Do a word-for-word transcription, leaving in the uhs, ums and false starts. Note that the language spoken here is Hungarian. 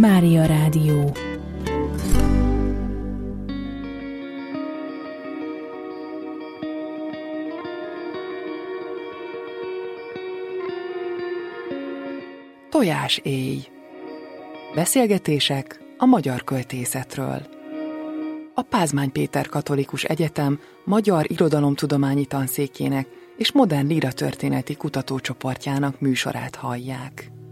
Mária Rádió. Tojáséj. Beszélgetések a magyar költészetről. A Pázmány Péter Katolikus Egyetem Magyar Irodalomtudományi Tanszékének és Modern Líratörténeti Kutatócsoportjának műsorát hallják.